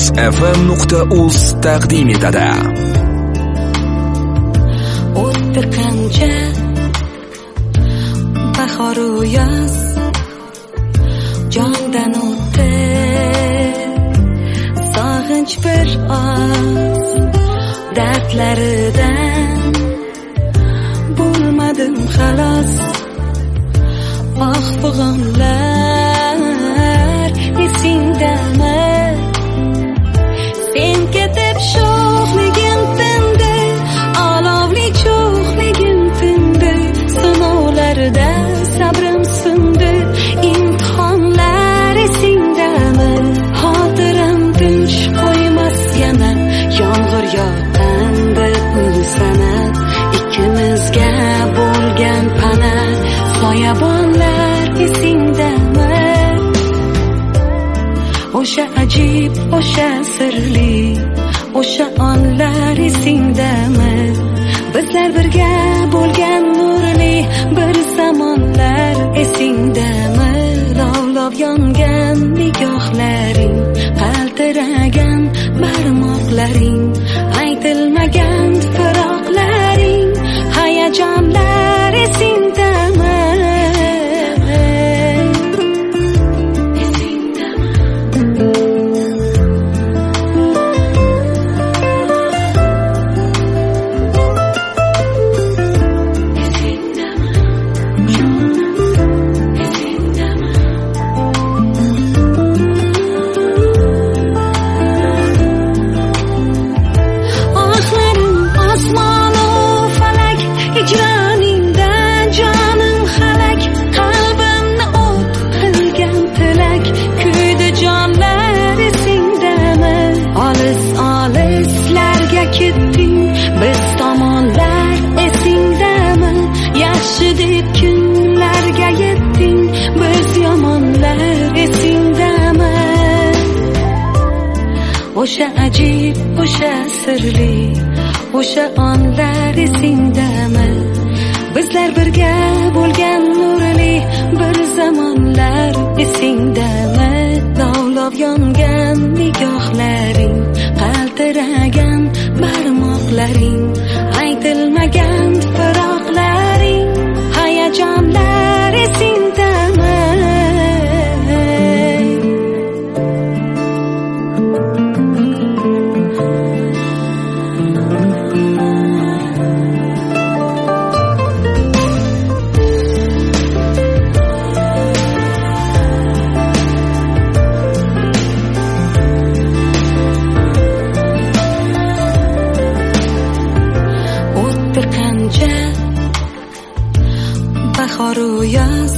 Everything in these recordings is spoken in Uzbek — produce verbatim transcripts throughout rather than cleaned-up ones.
musfm nuqta uz taqdim etadi. O'tdi qancha bahor u yoz, jondan o'tdi sog'inch bir oz, dardlaridan bo'lmadim xalos. Oh fig'onlar esingdami? Sen ketib sho'xligim tindi, olovli cho'xligim tindi, sinovlarda sabrim sindi, imtihonlar esingdami? Xotiram tinch qo'ymas yana, yomg'ir yoqqanda ul sana, ikkimizga bo'lgan pana, soyabonlar esingdami? O'sha ajib, o'sha sirli, o'sha onlar esingdami? Bizlar birga bo'lgan nurli bir zamonlar esingdami? Lovlov yongan nigohlaring, qaltiragan barmoqlaring, aytilmagan firoqlaring, hayajonlar esingdami? Biz tomonlar esingdami? Yaxshi deb kunlarga yetding, biz yomonlar esingdami? O'sha ajib, o'sha sirli, o'sha onlar esingdami? Bizlar birga bo'lgan nurli bir zamonlar esingdami? Lovlov yongan nigohlaring, qaltiragan barmoqlaring, aytilmagan firoqlaring, hayajonlar esingdami? Bahor u yoz,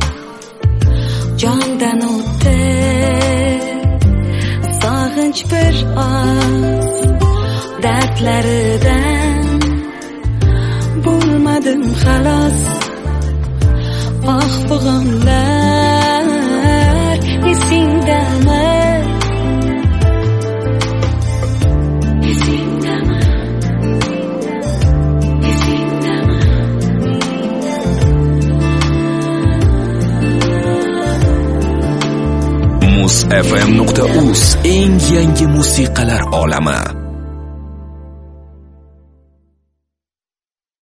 jondan o'tdi sog'inch bir oz, dardlaridan bo'lmadim xalos. Oh fig'onlar esingdami? musfm nuqta uz eng yangi musiqalar olami.